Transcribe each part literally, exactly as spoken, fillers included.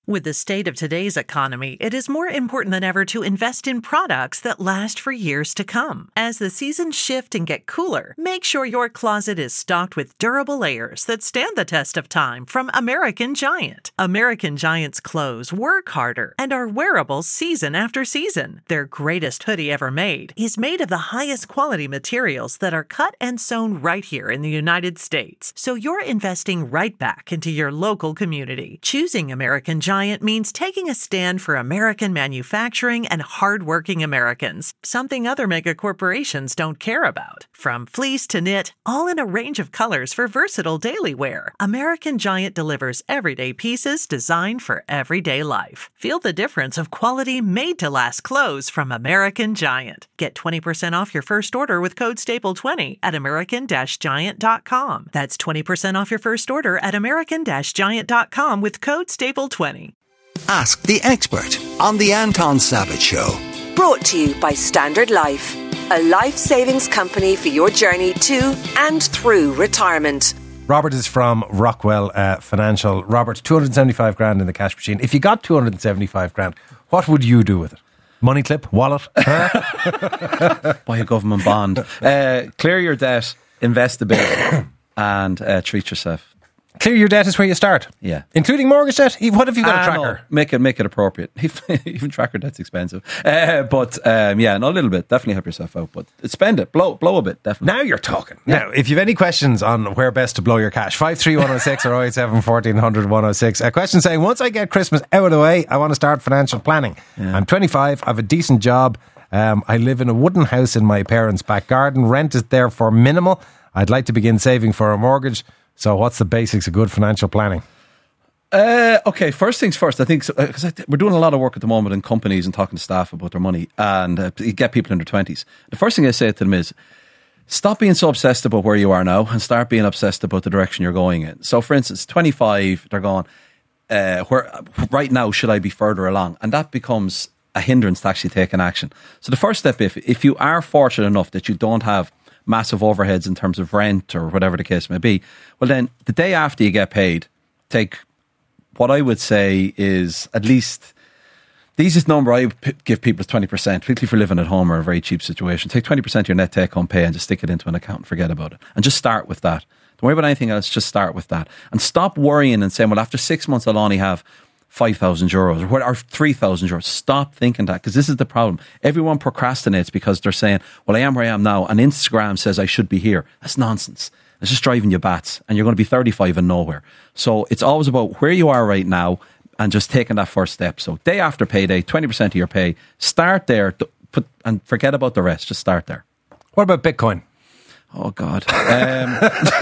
With the state of today's economy, it is more important than ever to invest in products that last for years to come. As the seasons shift and get cooler, make sure your closet is stocked with durable layers that stand the test of time from American Giant. American Giant's clothes work harder and are wearable season after season. Their greatest hoodie ever made is made of the highest quality materials that are cut and sewn right here in the United States. So you're investing right back into your local community. Choosing American Giant means taking a stand for American manufacturing and hardworking Americans, something other mega corporations don't care about. From fleece to knit, all in a range of colors for versatile daily wear, American Giant delivers everyday pieces designed for everyday life. Feel the difference of quality made-to-last clothes from American Giant. Get twenty percent off your first order with code staple twenty at american giant dot com. That's twenty percent off your first order at american giant dot com with code staple twenty. Ask the expert on the Anton Savage Show. Brought to you by Standard Life, a life savings company for your journey to and through retirement. Robert is from Rockwell uh, Financial. Robert, two hundred seventy-five grand in the cash machine. If you got two hundred seventy-five grand, what would you do with it? Money clip, wallet? Buy a government bond. Uh, clear your debt, invest a bit, and uh, treat yourself. Clear your debt is where you start. Yeah, including mortgage debt. What have you got ah, a tracker? No. Make it make it appropriate. Even tracker debt's expensive. Uh, but um, yeah, no, a little bit. Definitely help yourself out. But spend it, blow blow a bit. Definitely. Now you're talking. Yeah. Now, if you have any questions on where best to blow your cash, five three one oh six or oh eight seven, fourteen hundred, one oh six. A question saying, once I get Christmas out of the way, I want to start financial planning. Yeah. I'm twenty-five. I have a decent job. Um, I live in a wooden house in my parents' back garden. Rent is therefore minimal. I'd like to begin saving for a mortgage. So what's the basics of good financial planning? Uh, okay, first things first. I think because uh, we're doing a lot of work at the moment in companies and talking to staff about their money, and uh, you get people in their twenties. The first thing I say to them is, stop being so obsessed about where you are now and start being obsessed about the direction you're going in. So, for instance, twenty-five, they're going, uh, where right now should I be further along? And that becomes a hindrance to actually taking action. So the first step, if if you are fortunate enough that you don't have massive overheads in terms of rent or whatever the case may be, well then the day after you get paid, take what I would say is at least the easiest number I p- give people is twenty percent, particularly if you're living at home or a very cheap situation. Take twenty percent of your net take home pay and just stick it into an account and forget about it. And just start with that. Don't worry about anything else, just start with that. And stop worrying and saying, well, after six months I'll only have five thousand euros or, or three thousand euros. Stop thinking that, because this is the problem. Everyone procrastinates because they're saying, well, I am where I am now, and Instagram says I should be here. That's nonsense. It's just driving you bats, and you're going to be thirty-five and nowhere. So it's always about where you are right now and just taking that first step. So day after payday, twenty percent of your pay, start there, put and forget about the rest. Just start there. What about Bitcoin? Oh, God. Um,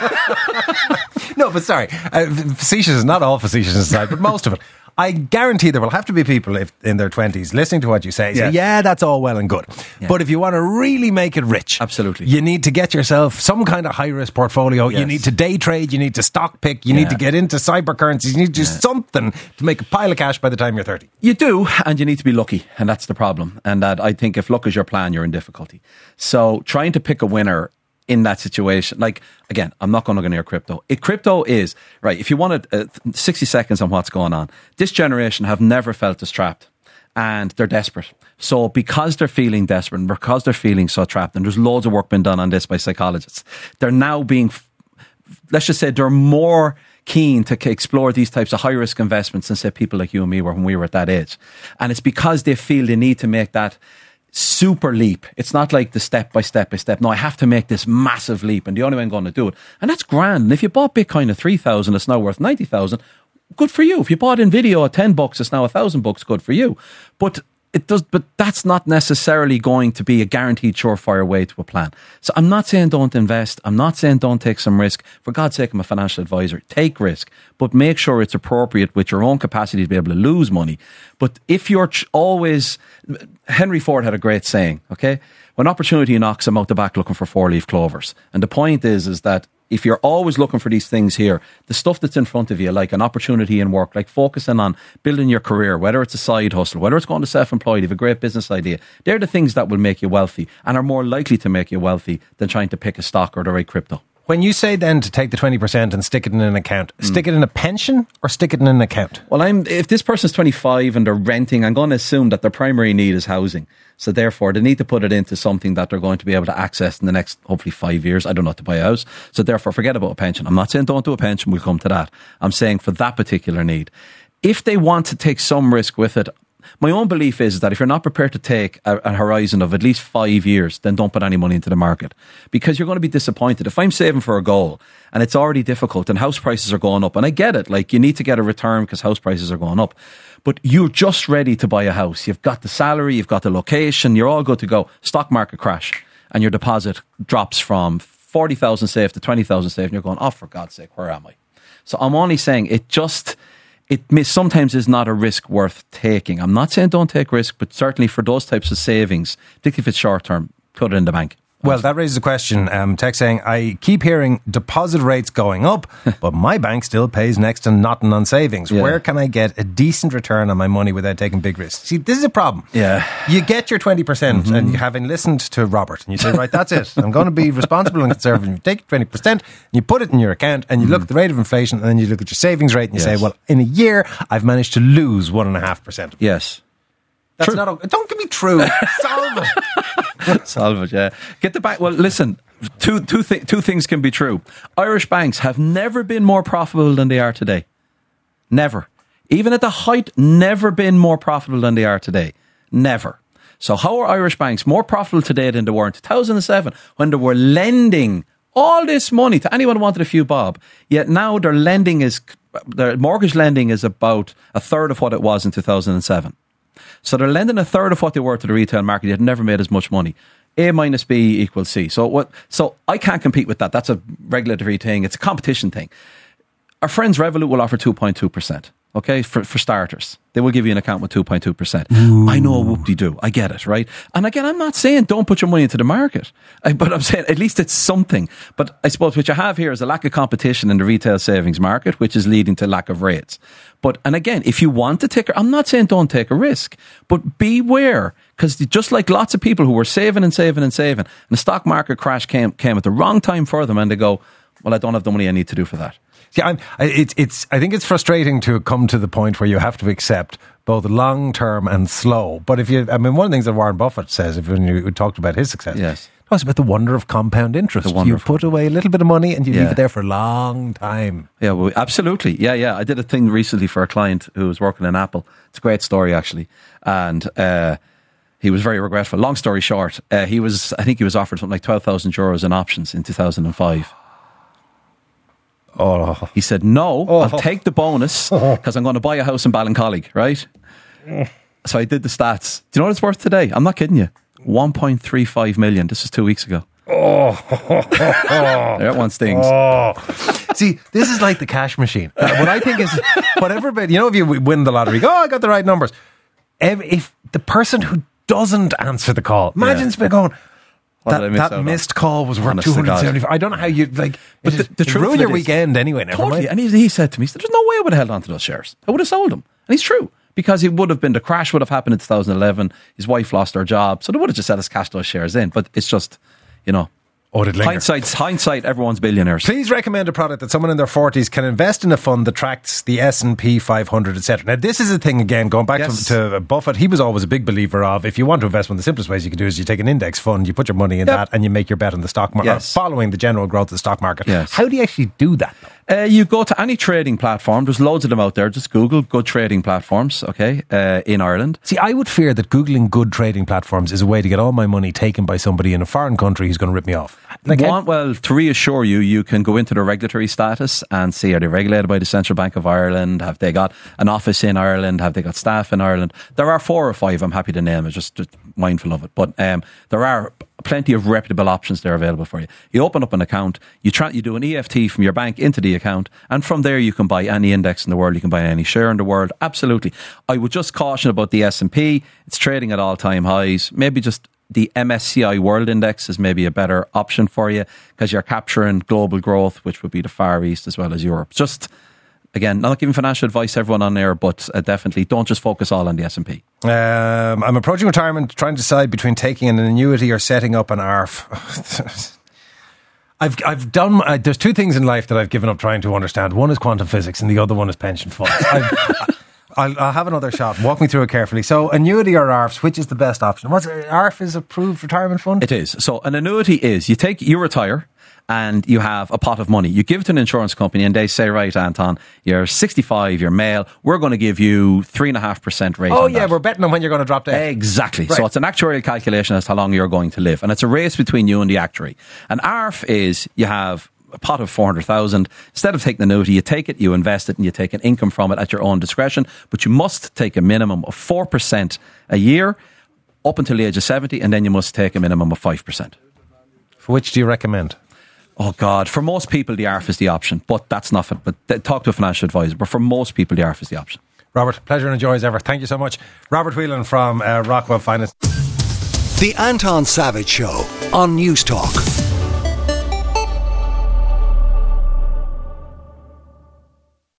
no, but sorry. Uh, facetious is not all facetious aside, but most of it. I guarantee there will have to be people if, in their twenties listening to what you say. Say, yes. yeah, that's all well and good. Yeah. But if you want to really make it rich, absolutely, you need to get yourself some kind of high-risk portfolio. Yes. You need to day trade. You need to stock pick. You yeah. need to get into cyber currencies. You need to do yeah. something to make a pile of cash by the time you're thirty. You do, and you need to be lucky, and that's the problem. And that I think if luck is your plan, you're in difficulty. So trying to pick a winner in that situation, like, again, I'm not going to go near crypto. It, crypto is, right, if you wanted uh, sixty seconds on what's going on, this generation have never felt as trapped, and they're desperate. So because they're feeling desperate, and because they're feeling so trapped, and there's loads of work being done on this by psychologists, they're now being, let's just say, they're more keen to explore these types of high-risk investments than, say, people like you and me were when we were at that age. And it's because they feel they need to make that super leap. It's not like the step by step by step. No, I have to make this massive leap, and the only way I'm going to do it. And that's grand. And if you bought Bitcoin at three thousand, it's now worth ninety thousand. Good for you. If you bought Nvidia at ten bucks, it's now a thousand bucks. Good for you. But it does. But that's not necessarily going to be a guaranteed surefire way to a plan. So I'm not saying don't invest. I'm not saying don't take some risk. For God's sake, I'm a financial advisor. Take risk, but make sure it's appropriate with your own capacity to be able to lose money. But if you're ch- always, Henry Ford had a great saying. Okay, when opportunity knocks, I'm out the back looking for four-leaf clovers. And the point is, is that if you're always looking for these things here, the stuff that's in front of you, like an opportunity in work, like focusing on building your career, whether it's a side hustle, whether it's going to self-employed, you have a great business idea, they're the things that will make you wealthy and are more likely to make you wealthy than trying to pick a stock or the right crypto. When you say then to take the twenty percent and stick it in an account, mm. stick it in a pension or stick it in an account? Well, I'm if this person's twenty-five and they're renting, I'm going to assume that their primary need is housing. So therefore, they need to put it into something that they're going to be able to access in the next, hopefully, five years. I don't know, to buy a house. So therefore, forget about a pension. I'm not saying don't do a pension. We'll come to that. I'm saying for that particular need. If they want to take some risk with it, my own belief is that if you're not prepared to take a, a horizon of at least five years, then don't put any money into the market, because you're going to be disappointed. If I'm saving for a goal and it's already difficult and house prices are going up, and I get it, like you need to get a return because house prices are going up, but you're just ready to buy a house. You've got the salary, you've got the location, you're all good to go. Stock market crash and your deposit drops from forty thousand saved to twenty thousand saved, and you're going, oh, for God's sake, where am I? So I'm only saying it just... It may, sometimes is not a risk worth taking. I'm not saying don't take risk, but certainly for those types of savings, particularly if it's short term, put it in the bank. Well, that raises a question. Um, Tech saying, I keep hearing deposit rates going up, but my bank still pays next to nothing on savings. Yeah. Where can I get a decent return on my money without taking big risks? See, this is a problem. Yeah. You get your twenty percent mm-hmm. and you having listened to Robert and you say, right, that's it. I'm going to be responsible and conservative. You take twenty percent and you put it in your account and you mm-hmm. look at the rate of inflation and then you look at your savings rate and you yes. say, well, in a year, I've managed to lose one and a half percent. Yes. That's true. not. Don't give me true. Solve it. Solve it. Yeah. Get the bank. Well, listen. Two two th- two things can be true. Irish banks have never been more profitable than they are today. Never. Even at the height, never been more profitable than they are today. Never. So how are Irish banks more profitable today than they were in two thousand seven when they were lending all this money to anyone who wanted a few bob? Yet now their lending is their mortgage lending is about a third of what it was in two thousand seven. So they're lending a third of what they were to the retail market, yet never made as much money. A minus B equals C. So what? So I can't compete with that. That's a regulatory thing. It's a competition thing. Our friends Revolut will offer two point two percent. Okay, for, for starters. They will give you an account with two point two percent. I know, whoop-de-doo. I get it, right? And again, I'm not saying don't put your money into the market, I, but I'm saying at least it's something. But I suppose what you have here is a lack of competition in the retail savings market, which is leading to lack of rates. But, and again, if you want to take, I'm not saying don't take a risk, but beware, because just like lots of people who were saving and saving and saving, and the stock market crash came, came at the wrong time for them, and they go, well, I don't have the money I need to do for that. Yeah, I'm, it's, it's, I think it's frustrating to come to the point where you have to accept both long term and slow. But if you, I mean, one of the things that Warren Buffett says, if when you talked about his success, yes, it was about the wonder of compound interest. You put away a little bit of money and you yeah. leave it there for a long time. Yeah, well, absolutely. Yeah, yeah. I did a thing recently for a client who was working in Apple. It's a great story, actually. And, uh, he was very regretful. Long story short, uh, he was, I think he was offered something like twelve thousand euros in options in two thousand five. Oh. He said, no, oh. I'll take the bonus because I'm going to buy a house in Ballincollig, right? So I did the stats. Do you know what it's worth today? I'm not kidding you. one point three five million. This was two weeks ago. Oh. That one stings. Oh. See, this is like the cash machine. Uh, what I think is, what everybody, you know, if you win the lottery, you go, oh, I got the right numbers. If, if the person who doesn't answer the call, imagine yeah. going, What that, that missed call was worth two hundred seventy-five. I don't know how you like. But the, the truth ruin your weekend anyway. Never totally. Mind. And he, he said to me, he said, "There's no way I would have held on to those shares. I would have sold them." And he's true, because it would have been the crash would have happened in two thousand eleven. His wife lost her job, so they would have just said, "Let's cash those shares in." But it's just, you know. Oh, did linger. Hindsight, hindsight, everyone's billionaires. Please recommend a product that someone in their forties can invest in a fund that tracks the S and P five hundred, et cetera. Now, this is a thing, again, going back yes. to, to Buffett, he was always a big believer of, if you want to invest, one of the simplest ways you can do is you take an index fund, you put your money in yep. that, and you make your bet on the stock market, yes. following the general growth of the stock market. Yes. How do you actually do that, though? Uh, you go to any trading platform. There's loads of them out there. Just Google good trading platforms, okay, uh, in Ireland. See, I would fear that Googling good trading platforms is a way to get all my money taken by somebody in a foreign country who's going to rip me off. Like, One, well, to reassure you, you can go into the regulatory status and see, are they regulated by the Central Bank of Ireland? Have they got an office in Ireland? Have they got staff in Ireland? There are four or five, I'm happy to name it, just, just mindful of it. But um, there are plenty of reputable options there available for you. You open up an account, you try, you do an E F T from your bank into the account, and from there you can buy any index in the world, you can buy any share in the world. Absolutely. I would just caution about the S and P. It's trading at all-time highs. Maybe just the M S C I World Index is maybe a better option for you, because you're capturing global growth, which would be the Far East as well as Europe. Just, again, not giving financial advice to everyone on there, but uh, definitely don't just focus all on the S and P. Um, I'm approaching retirement, trying to decide between taking an annuity or setting up an A R F. I've I've done. Uh, there's two things in life that I've given up trying to understand. One is quantum physics, and the other one is pension funds. I've, I'll, I'll have another shot. Walk me through it carefully. So, annuity or A R Fs, which is the best option? What's A R F is approved retirement fund? It is. So, an annuity is you take you retire. And you have a pot of money. You give it to an insurance company and they say, right, Anton, you're sixty-five, you're male. We're going to give you three point five percent rate Oh, on yeah, that. we're betting on when you're going to drop dead. Exactly. Right. So it's an actuarial calculation as to how long you're going to live. And it's a race between you and the actuary. An A R F is you have a pot of four hundred thousand. Instead of taking the annuity, you take it, you invest it, and you take an income from it at your own discretion. But you must take a minimum of four percent a year up until the age of seventy, and then you must take a minimum of five percent. For which do you recommend? Oh God, for most people the A R F is the option, but that's not it. But th- talk to a financial advisor. But for most people the A R F is the option. Robert, pleasure and joy as ever. Thank you so much. Robert Whelan from uh, Rockwell Finance. The Anton Savage Show on News Talk.